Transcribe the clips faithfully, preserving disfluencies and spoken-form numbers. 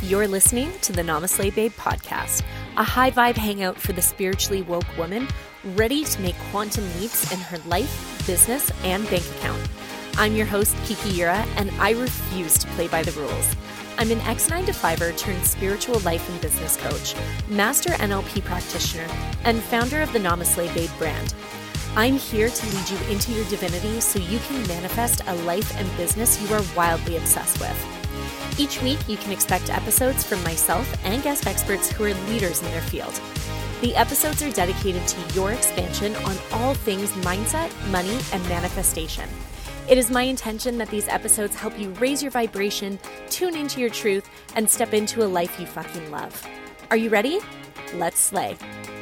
You're listening to the Namaste Babe podcast, a high vibe hangout for the spiritually woke woman ready to make quantum leaps in her life, business, and bank account. I'm your host, Kiki Yura, and I refuse to play by the rules. I'm an ex nine to fiver turned spiritual life and business coach, master N L P practitioner, and founder of the Namaste Babe brand. I'm here to lead you into your divinity so you can manifest a life and business you are wildly obsessed with. Each week, you can expect episodes from myself and guest experts who are leaders in their field. The episodes are dedicated to your expansion on all things mindset, money, and manifestation. It is my intention that these episodes help you raise your vibration, tune into your truth, and step into a life you fucking love. Are you ready? Let's slay.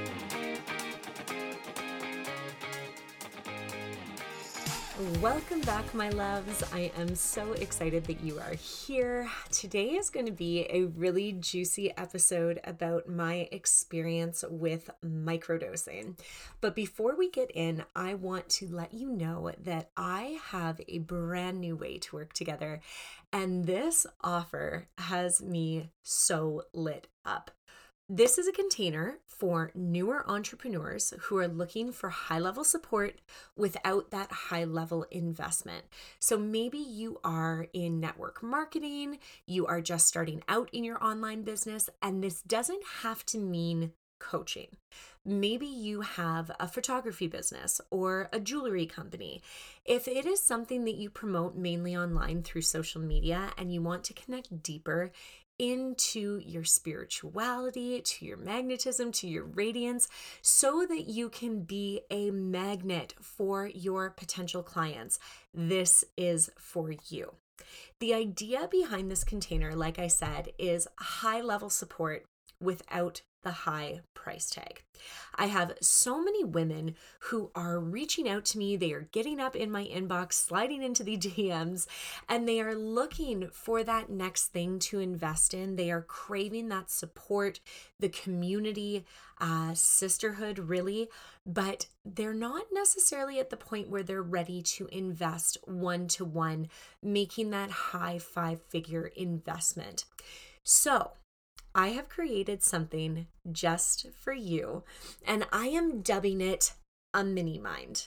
Welcome back, my loves. I am so excited that you are here. Today is going to be a really juicy episode about my experience with microdosing. But before we get in, I want to let you know that I have a brand new way to work together, and this offer has me so lit up. This is a container for newer entrepreneurs who are looking for high-level support without that high-level investment. So maybe you are in network marketing, you are just starting out in your online business, and this doesn't have to mean coaching. Maybe you have a photography business or a jewelry company. If it is something that you promote mainly online through social media and you want to connect deeper into your spirituality, to your magnetism, to your radiance, so that you can be a magnet for your potential clients, this is for you. The idea behind this container, like I said, is high-level support without the high price tag. I have so many women who are reaching out to me. They are getting up in my inbox, sliding into the D Ms, and they are looking for that next thing to invest in. They are craving that support, the community, uh, sisterhood, really, but they're not necessarily at the point where they're ready to invest one-to-one, making that high five-figure investment. So I have created something just for you, and I am dubbing it a mini mind.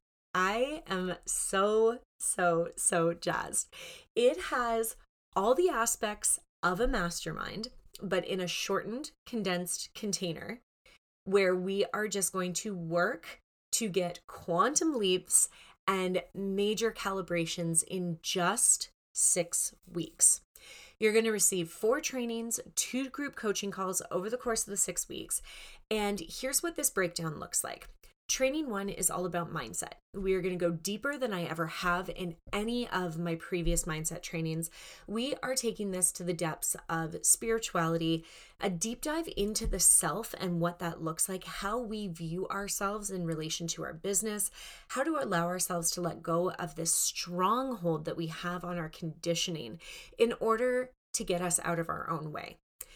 I am so, so, so jazzed. It has all the aspects of a mastermind, but in a shortened, condensed container where we are just going to work to get quantum leaps and major calibrations in just six weeks. You're going to receive four trainings, two group coaching calls over the course of the six weeks. And here's what this breakdown looks like. Training one is all about mindset. We are going to go deeper than I ever have in any of my previous mindset trainings. We are taking this to the depths of spirituality, a deep dive into the self and what that looks like, how we view ourselves in relation to our business, how to allow ourselves to let go of this stronghold that we have on our conditioning in order to get us out of our own way.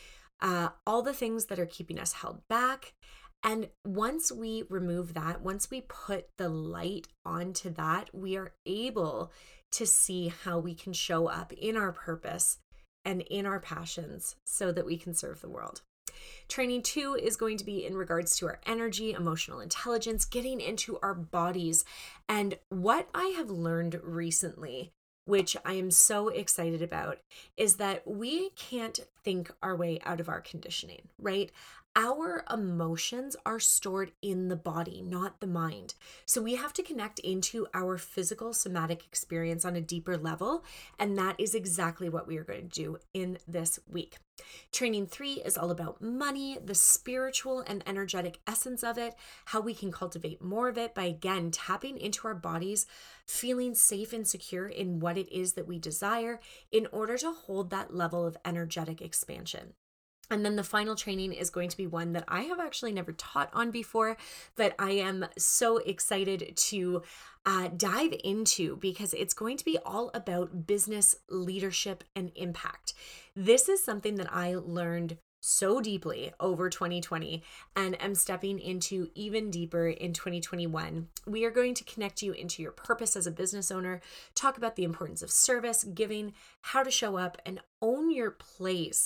Uh, all the things that are keeping us held back. And once we remove that, once we put the light onto that, we are able to see how we can show up in our purpose and in our passions so that we can serve the world. Training two is going to be in regards to our energy, emotional intelligence, getting into our bodies. And what I have learned recently, which I am so excited about, is that we can't think our way out of our conditioning, right? Our emotions are stored in the body, not the mind. So we have to connect into our physical somatic experience on a deeper level. And that is exactly what we are going to do in this week. Training three is all about money, the spiritual and energetic essence of it, how we can cultivate more of it by, again, tapping into our bodies, feeling safe and secure in what it is that we desire in order to hold that level of energetic expansion. And then the final training is going to be one that I have actually never taught on before, but I am so excited to uh, dive into because it's going to be all about business leadership and impact. This is something that I learned so deeply over twenty twenty and am stepping into even deeper in twenty twenty-one. We are going to connect you into your purpose as a business owner, talk about the importance of service, giving, how to show up and own your place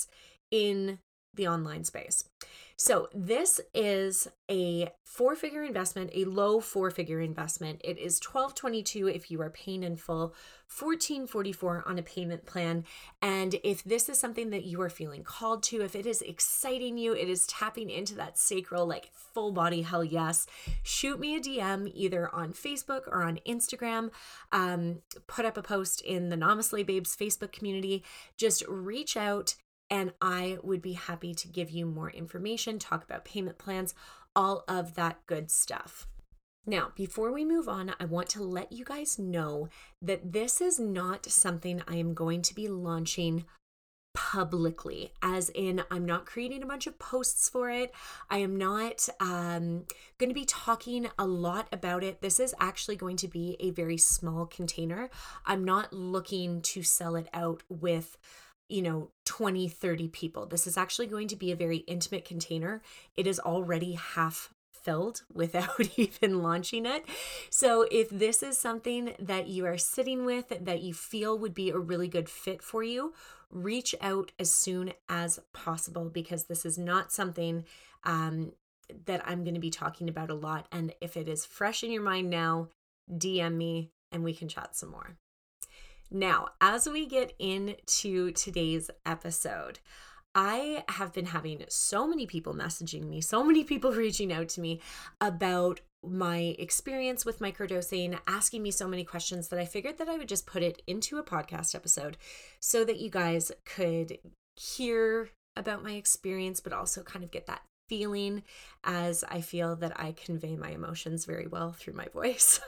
in the online space. So this is a four-figure investment, a low four-figure investment. It is twelve twenty-two if you are paying in full, fourteen forty-four on a payment plan. And if this is something that you are feeling called to, if it is exciting you, it is tapping into that sacral, like full body hell yes, shoot me a D M either on Facebook or on Instagram. Um, put up a post in the Namaste Babes Facebook community. Just reach out, and I would be happy to give you more information, talk about payment plans, all of that good stuff. Now, before we move on, I want to let you guys know that this is not something I am going to be launching publicly, as in I'm not creating a bunch of posts for it. I am not um, going to be talking a lot about it. This is actually going to be a very small container. I'm not looking to sell it out with you know, twenty, thirty people. This is actually going to be a very intimate container. It is already half filled without even launching it. So if this is something that you are sitting with that you feel would be a really good fit for you, reach out as soon as possible, because this is not something um, that I'm going to be talking about a lot. And if it is fresh in your mind now, D M me and we can chat some more. Now, as we get into today's episode, I have been having so many people messaging me, so many people reaching out to me about my experience with microdosing, asking me so many questions that I figured that I would just put it into a podcast episode so that you guys could hear about my experience, but also kind of get that feeling, as I feel that I convey my emotions very well through my voice.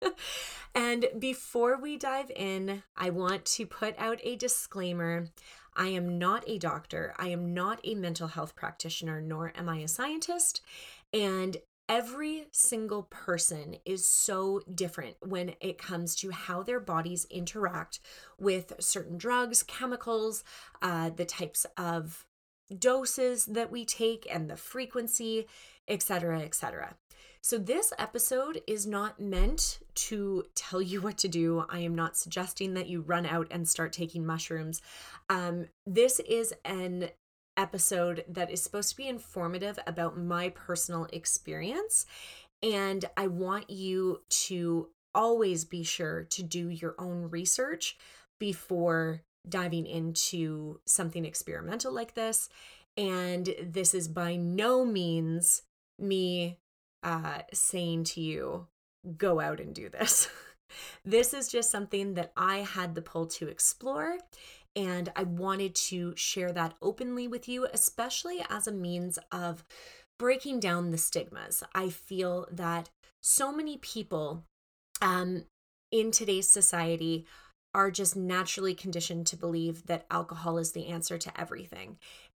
And before we dive in, I want to put out a disclaimer. I am not a doctor. I am not a mental health practitioner, nor am I a scientist. And every single person is so different when it comes to how their bodies interact with certain drugs, chemicals, uh, the types of doses that we take and the frequency, et cetera, et cetera. So this episode is not meant to tell you what to do. I am not suggesting that you run out and start taking mushrooms. Um, this is an episode that is supposed to be informative about my personal experience. And I want you to always be sure to do your own research before diving into something experimental like this. And this is by no means me uh, saying to you, go out and do this. This is just something that I had the pull to explore, and I wanted to share that openly with you, especially as a means of breaking down the stigmas. I feel that so many people um, in today's society are just naturally conditioned to believe that alcohol is the answer to everything.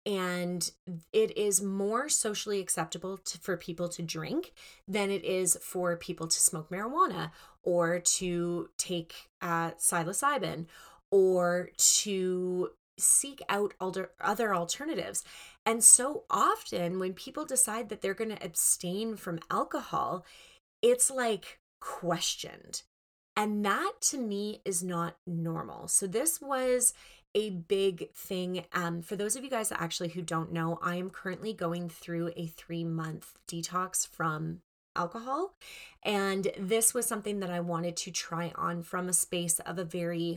And it is more socially acceptable to, for people to drink than it is for people to smoke marijuana or to take uh, psilocybin or to seek out alter, other alternatives. And so often when people decide that they're going to abstain from alcohol, it's like questioned. And that to me is not normal. So this was a big thing. Um, for those of you guys that actually who don't know, I am currently going through a three month detox from alcohol. And this was something that I wanted to try on from a space of a very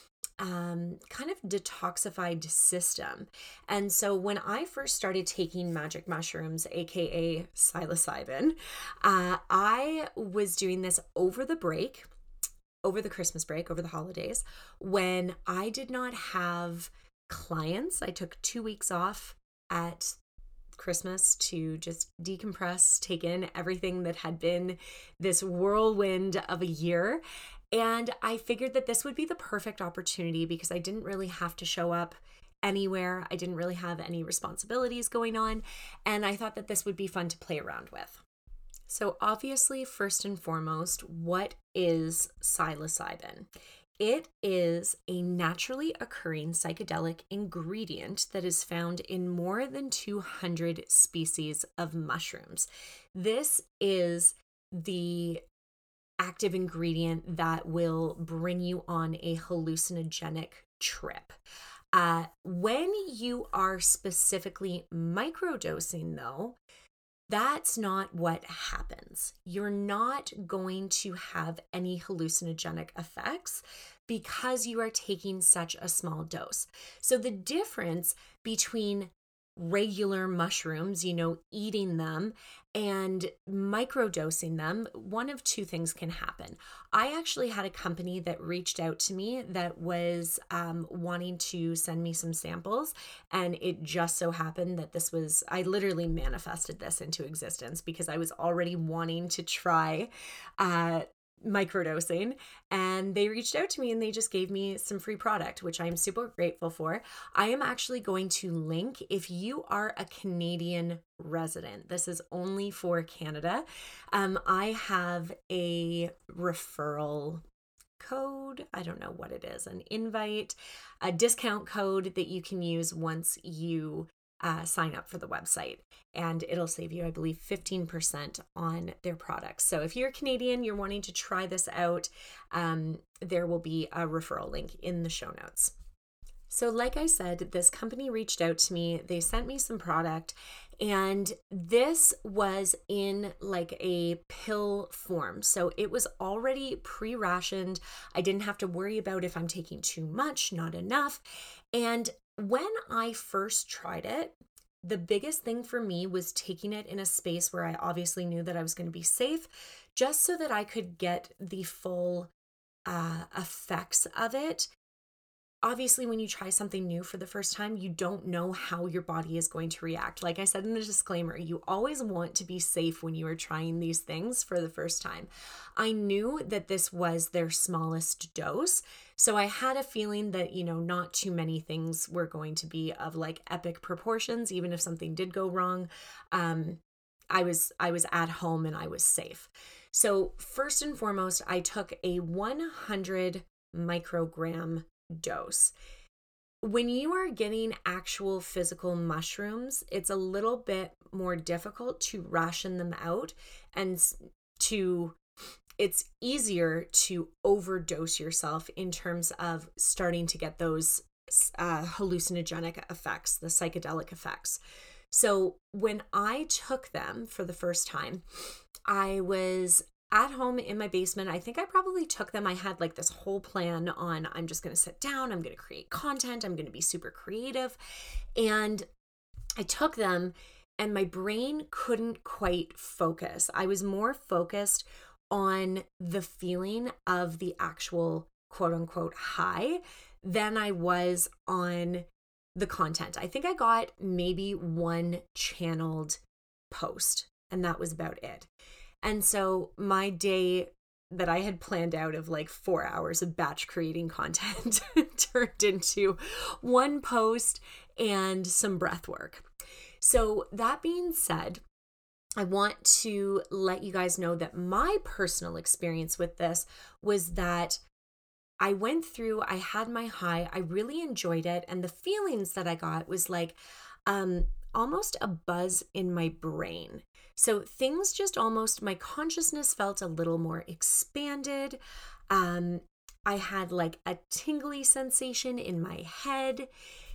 um, kind of detoxified system. And so when I first started taking magic mushrooms, aka psilocybin, uh, I was doing this over the break. over the Christmas break, over the holidays, when I did not have clients. I took two weeks off at Christmas to just decompress, take in everything that had been this whirlwind of a year. And I figured that this would be the perfect opportunity because I didn't really have to show up anywhere. I didn't really have any responsibilities going on. And I thought that this would be fun to play around with. So obviously, first and foremost, what is psilocybin? It is a naturally occurring psychedelic ingredient that is found in more than two hundred species of mushrooms. This is the active ingredient that will bring you on a hallucinogenic trip. Uh, when you are specifically microdosing, though, that's not what happens. You're not going to have any hallucinogenic effects because you are taking such a small dose. So the difference between regular mushrooms, you know, eating them and microdosing them, one of two things can happen. I actually had a company that reached out to me that was um, wanting to send me some samples. And it just so happened that this was, I literally manifested this into existence because I was already wanting to try uh, microdosing, and they reached out to me and they just gave me some free product, which I'm super grateful for. I am actually going to link, if you are a Canadian resident, this is only for Canada. Um, I have a referral code. I don't know what it is, an invite, a discount code that you can use once you uh, sign up for the website. And it'll save you, I believe, fifteen percent on their products. So if you're Canadian, you're wanting to try this out, um, there will be a referral link in the show notes. So like I said, this company reached out to me. They sent me some product, and this was in like a pill form. So it was already pre-rationed. I didn't have to worry about if I'm taking too much, not enough. And when I first tried it, the biggest thing for me was taking it in a space where I obviously knew that I was going to be safe, just so that I could get the full uh, effects of it. Obviously, when you try something new for the first time, you don't know how your body is going to react. Like I said in the disclaimer, you always want to be safe when you are trying these things for the first time. I knew that this was their smallest dose, so I had a feeling that, you know, not too many things were going to be of like epic proportions. Even if something did go wrong, um, I was I was at home and I was safe. So first and foremost, I took a one hundred microgram dose. When you are getting actual physical mushrooms, it's a little bit more difficult to ration them out, and to it's easier to overdose yourself in terms of starting to get those uh, hallucinogenic effects, the psychedelic effects. So when I took them for the first time, I was at home in my basement. I think I probably took them. I had like this whole plan on, I'm just going to sit down, I'm going to create content, I'm going to be super creative. And I took them and my brain couldn't quite focus. I was more focused on the feeling of the actual quote unquote high than I was on the content. I think I got maybe one channeled post, and that was about it. And so my day that I had planned out of like four hours of batch creating content turned into one post and some breath work. So that being said, I want to let you guys know that my personal experience with this was that I went through, I had my high, I really enjoyed it. And the feelings that I got was like um, almost a buzz in my brain. So things just almost, my consciousness felt a little more expanded. Um, I had like a tingly sensation in my head,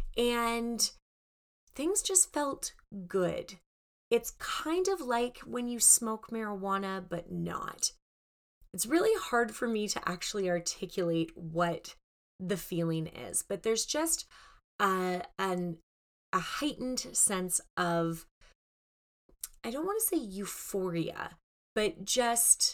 and things just felt good. It's kind of like when you smoke marijuana, but not. It's really hard for me to actually articulate what the feeling is, but there's just a, an, a heightened sense of, I don't want to say euphoria, but just,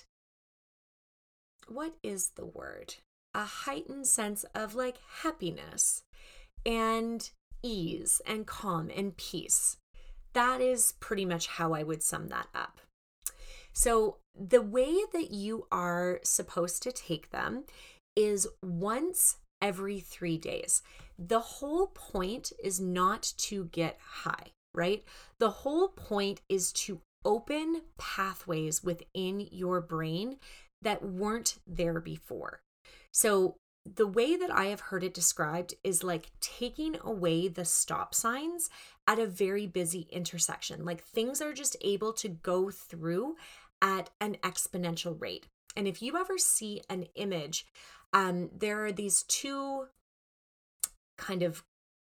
what is the word? A heightened sense of like happiness and ease and calm and peace. That is pretty much how I would sum that up. So the way that you are supposed to take them is once every three days. The whole point is not to get high, right? The whole point is to open pathways within your brain that weren't there before. So the way that I have heard it described is like taking away the stop signs at a very busy intersection. Like things are just able to go through at an exponential rate. And if you ever see an image, um, there are these two kind of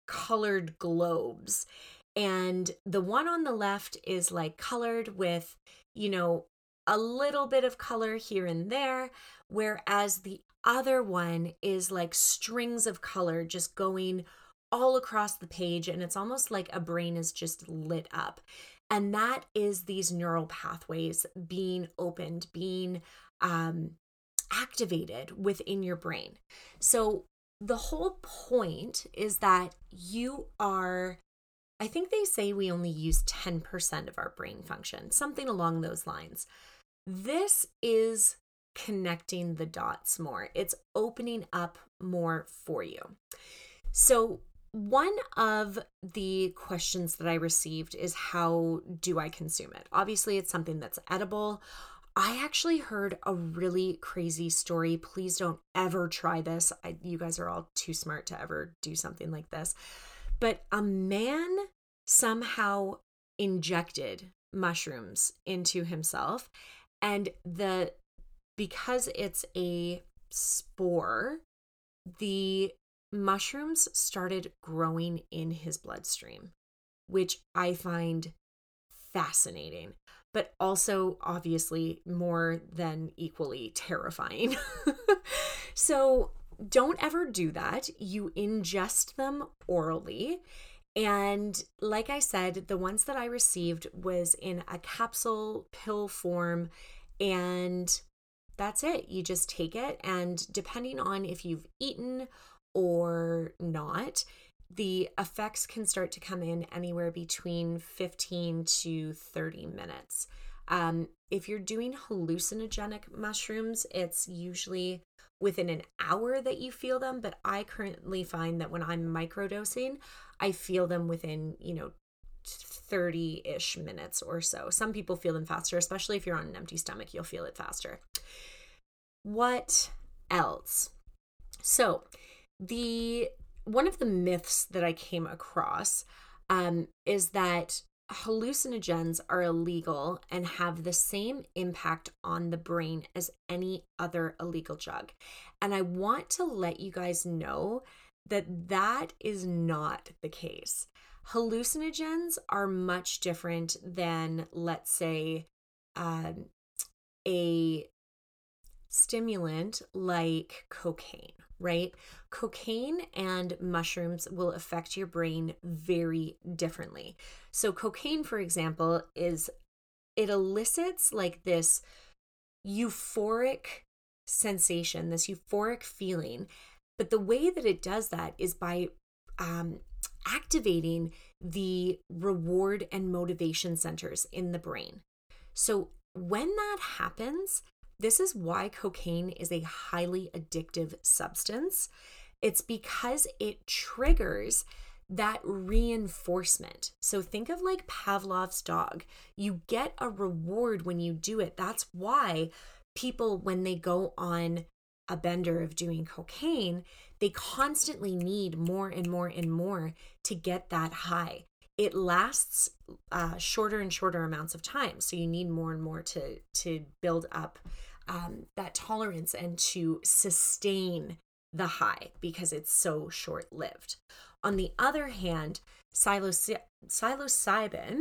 colored globes. And the one on the left is like colored with, you know, a little bit of color here and there, whereas the other one is like strings of color just going all across the page. And it's almost like a brain is just lit up. And that is these neural pathways being opened, being um, activated within your brain. So the whole point is that you are, I think they say we only use ten percent of our brain function, something along those lines. This is connecting the dots more. It's opening up more for you. So one of the questions that I received is, how do I consume it? Obviously, it's something that's edible. I actually heard a really crazy story. Please don't ever try this. I, you guys are all too smart to ever do something like this. But a man somehow injected mushrooms into himself, and the because it's a spore, the mushrooms started growing in his bloodstream, which I find fascinating, but also obviously more than equally terrifying. So don't ever do that. You ingest them orally. And like I said, the ones that I received was in a capsule pill form, and that's it. You just take it, and depending on if you've eaten or not, the effects can start to come in anywhere between fifteen to thirty minutes. Um, if you're doing hallucinogenic mushrooms, it's usually within an hour that you feel them, but I currently find that when I'm microdosing, I feel them within, you know, thirty-ish minutes or so. Some people feel them faster, especially if you're on an empty stomach, you'll feel it faster. What else? So the one of the myths that I came across um, is that hallucinogens are illegal and have the same impact on the brain as any other illegal drug. And I want to let you guys know that that is not the case. Hallucinogens are much different than, let's say, um, a stimulant like cocaine, right? Cocaine and mushrooms will affect your brain very differently. So cocaine, for example, is it elicits like this euphoric sensation, this euphoric feeling. But the way that it does that is by um, activating the reward and motivation centers in the brain. So when that happens, this is why cocaine is a highly addictive substance. It's because it triggers that reinforcement. So think of like Pavlov's dog. You get a reward when you do it. That's why people, when they go on a bender of doing cocaine, they constantly need more and more and more to get that high. It lasts uh, shorter and shorter amounts of time. So you need more and more to, to build up um, that tolerance and to sustain the high because it's so short-lived. On the other hand, psilocy- psilocybin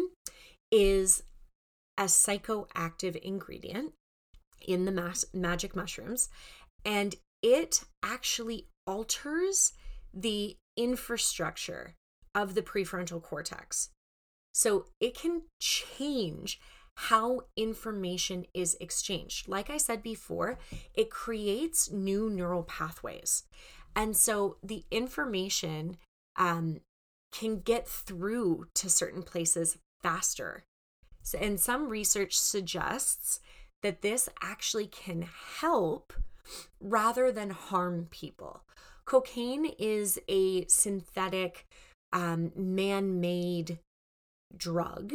is a psychoactive ingredient in the mas- magic mushrooms, and it actually alters the infrastructure of the prefrontal cortex. So it can change how information is exchanged. Like I said before, it creates new neural pathways. And so the information um, can get through to certain places faster. So, and some research suggests that this actually can help rather than harm people. Cocaine is a synthetic, um, man-made drug,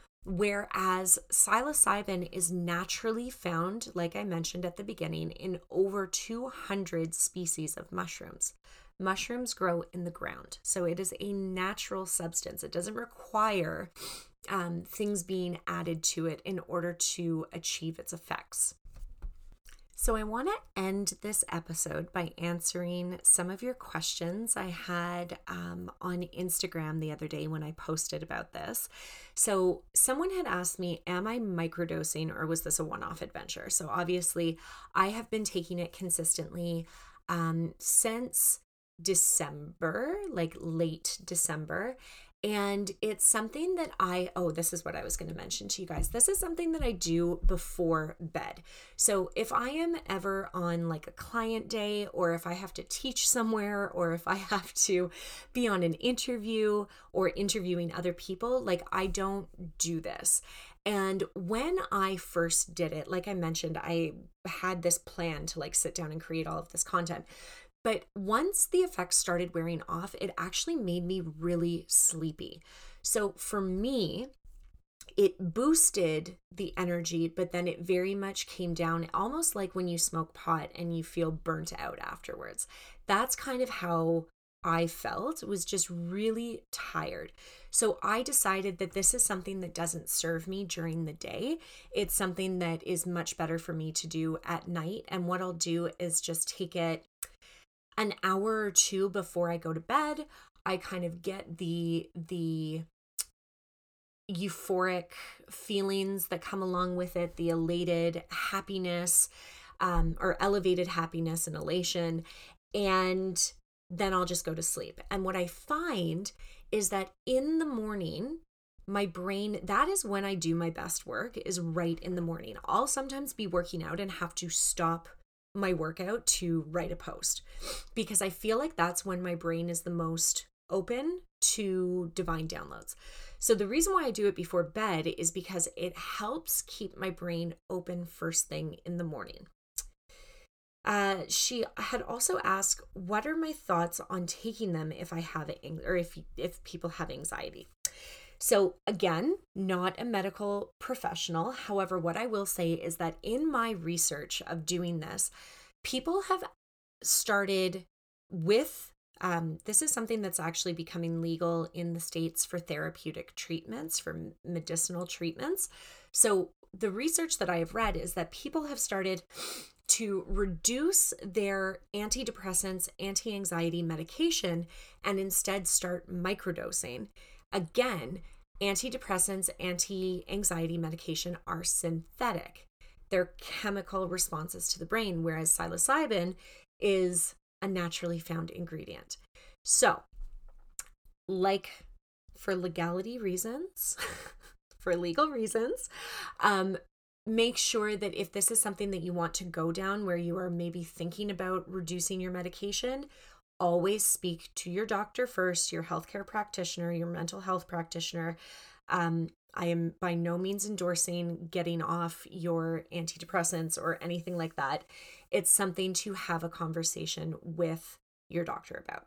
whereas psilocybin is naturally found, like I mentioned at the beginning, in over two hundred species of mushrooms. Mushrooms grow in the ground, so it is a natural substance. It doesn't require um, things being added to it in order to achieve its effects. So I want to end this episode by answering some of your questions I had um, on Instagram the other day when I posted about this. So someone had asked me, am I microdosing or was this a one-off adventure? So obviously I have been taking it consistently um, since December, like late December. And it's something that I, oh, this is what I was going to mention to you guys. This is something that I do before bed. So if I am ever on like a client day, or if I have to teach somewhere, or if I have to be on an interview or interviewing other people, like I don't do this. And when I first did it, like I mentioned, I had this plan to like sit down and create all of this content. But once the effects started wearing off, it actually made me really sleepy. So for me, it boosted the energy, but then it very much came down, almost like when you smoke pot and you feel burnt out afterwards. That's kind of how I felt, was just really tired. So I decided that this is something that doesn't serve me during the day. It's something that is much better for me to do at night. And what I'll do is just take it an hour or two before I go to bed. I kind of get the the euphoric feelings that come along with it, the elated happiness, um, or elevated happiness and elation, and then I'll just go to sleep. And what I find is that in the morning, my brain, that is when I do my best work, is right in the morning. I'll sometimes be working out and have to stop my workout to write a post because I feel like that's when my brain is the most open to divine downloads. So the reason why I do it before bed is because it helps keep my brain open first thing in the morning. Uh, she had also asked, what are my thoughts on taking them if I have it, or if if people have anxiety? So again, not a medical professional. However, what I will say is that in my research of doing this, people have started with, um, this is something that's actually becoming legal in the States for therapeutic treatments, for medicinal treatments. So the research that I have read is that people have started to reduce their antidepressants, anti-anxiety medication, and instead start microdosing. Again, antidepressants, anti-anxiety medication are synthetic. They're chemical responses to the brain, whereas psilocybin is a naturally found ingredient. So, like for legality reasons, for legal reasons, um, make sure that if this is something that you want to go down where you are maybe thinking about reducing your medication, always speak to your doctor first, your healthcare practitioner, your mental health practitioner. Um, I am by no means endorsing getting off your antidepressants or anything like that. It's something to have a conversation with your doctor about.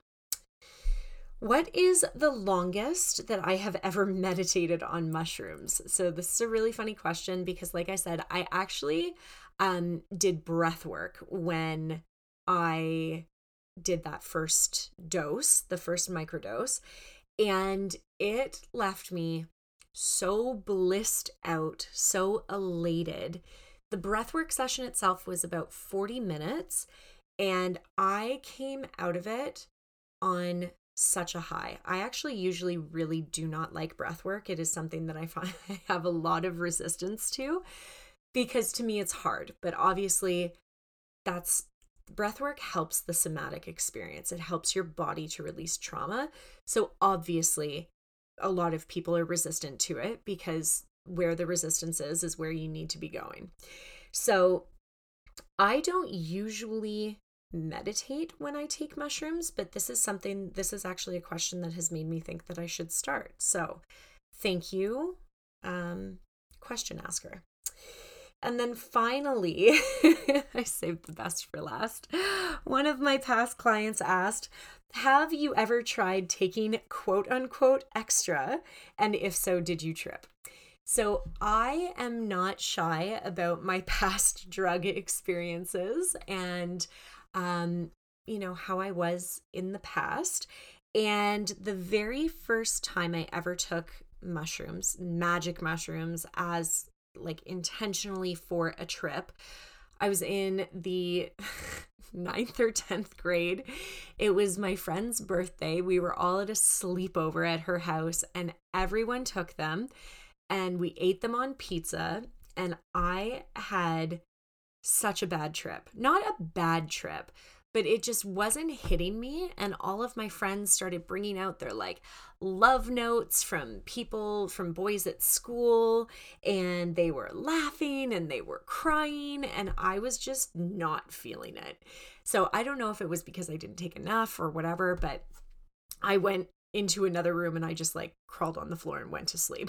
What is the longest that I have ever meditated on mushrooms? So this is a really funny question because, like I said, I actually um, did breath work when I did that first dose, the first microdose, and it left me so blissed out, so elated. The breathwork session itself was about forty minutes, and I came out of it on such a high. I actually usually really do not like breathwork. It is something that I find I have a lot of resistance to because to me it's hard, but obviously that's breathwork helps the somatic experience. It helps your body to release trauma. So obviously, a lot of people are resistant to it because where the resistance is, is where you need to be going. So I don't usually meditate when I take mushrooms, but this is something, this is actually a question that has made me think that I should start. So thank you, um, question asker. And then finally, I saved the best for last. One of my past clients asked, have you ever tried taking quote unquote extra? And if so, did you trip? So I am not shy about my past drug experiences and, um, you know, how I was in the past. And the very first time I ever took mushrooms, magic mushrooms, as like intentionally for a trip, I was in the ninth or tenth grade. It was my friend's birthday. We were all at a sleepover at her house, and everyone took them, and we ate them on pizza. And I had such a bad trip. Not a bad trip, but it just wasn't hitting me. And all of my friends started bringing out their like love notes from people, from boys at school, and they were laughing and they were crying, and I was just not feeling it. So I don't know if it was because I didn't take enough or whatever, but I went into another room and I just like crawled on the floor and went to sleep.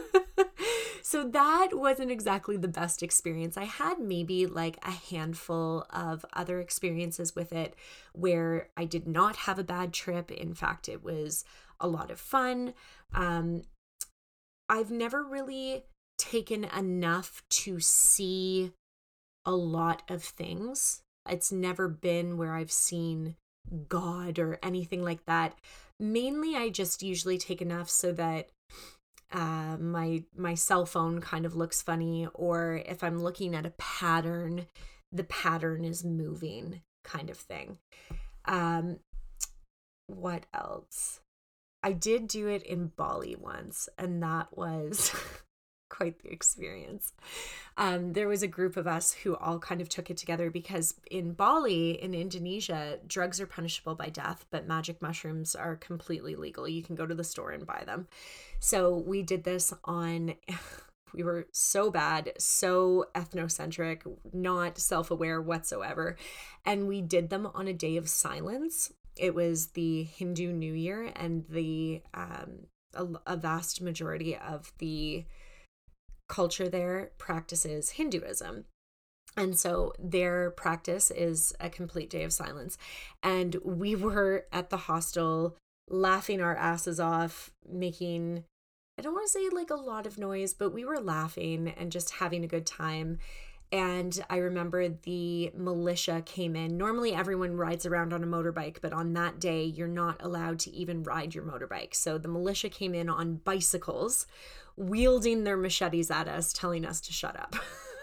So that wasn't exactly the best experience. I had maybe like a handful of other experiences with it where I did not have a bad trip. In fact, it was a lot of fun. Um, I've never really taken enough to see a lot of things. It's never been where I've seen God or anything like that. Mainly, I just usually take enough so that Uh, my my cell phone kind of looks funny, or if I'm looking at a pattern, the pattern is moving, kind of thing. Um, what else? I did do it in Bali once, and that was quite the experience. Um, there was a group of us who all kind of took it together because in Bali, in Indonesia, drugs are punishable by death, but magic mushrooms are completely legal. You can go to the store and buy them. So we did this on, we were so bad, so ethnocentric, not self-aware whatsoever. And we did them on a day of silence. It was the Hindu New Year, and the um, a, a vast majority of the culture there practices Hinduism. And so their practice is a complete day of silence. And we were at the hostel laughing our asses off, making, I don't want to say like a lot of noise, but we were laughing and just having a good time. And I remember the militia came in. Normally everyone rides around on a motorbike, but on that day, you're not allowed to even ride your motorbike. So the militia came in on bicycles, wielding their machetes at us, telling us to shut up.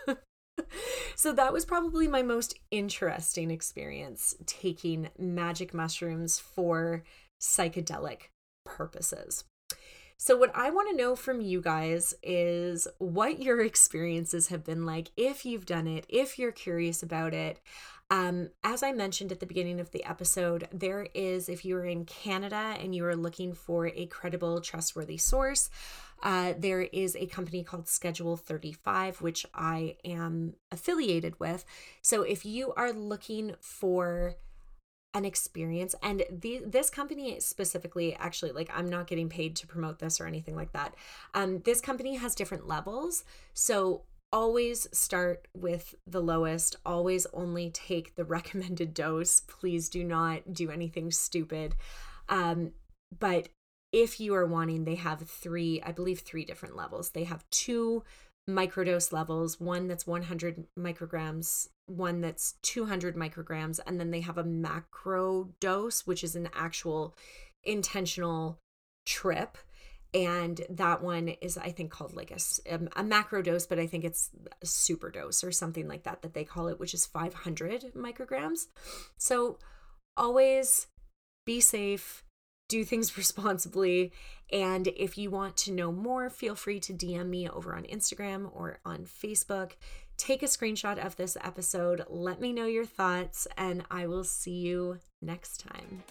So that was probably my most interesting experience, taking magic mushrooms for psychedelic purposes. So what I want to know from you guys is what your experiences have been like, if you've done it, if you're curious about it. Um, as I mentioned at the beginning of the episode, there is, if you're in Canada and you are looking for a credible, trustworthy source, uh, there is a company called Schedule thirty-five, which I am affiliated with. So if you are looking for an experience, and the this company specifically, actually, like, I'm not getting paid to promote this or anything like that. Um, this company has different levels. So always start with the lowest, always only take the recommended dose. Please do not do anything stupid. Um, but if you are wanting, they have three, I believe three different levels. They have two microdose levels, one that's one hundred micrograms, one that's two hundred micrograms, and then they have a macro dose, which is an actual intentional trip. And that one is, I think, called like a, a macro dose, but I think it's a super dose or something like that, that they call it, which is five hundred micrograms. So always be safe, do things responsibly. And if you want to know more, feel free to D M me over on Instagram or on Facebook. Take a screenshot of this episode. Let me know your thoughts, and I will see you next time.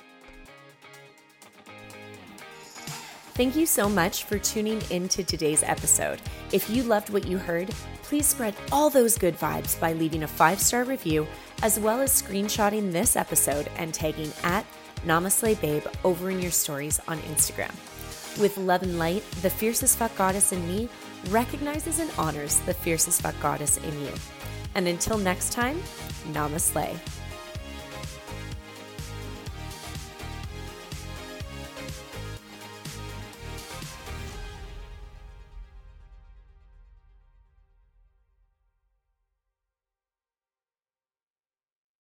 Thank you so much for tuning into today's episode. If you loved what you heard, please spread all those good vibes by leaving a five-star review, as well as screenshotting this episode and tagging at Namaste Babe over in your stories on Instagram. With love and light, the Fierce as Fuck Goddess in me recognizes and honors the Fierce as Fuck Goddess in you. And until next time, Namaste.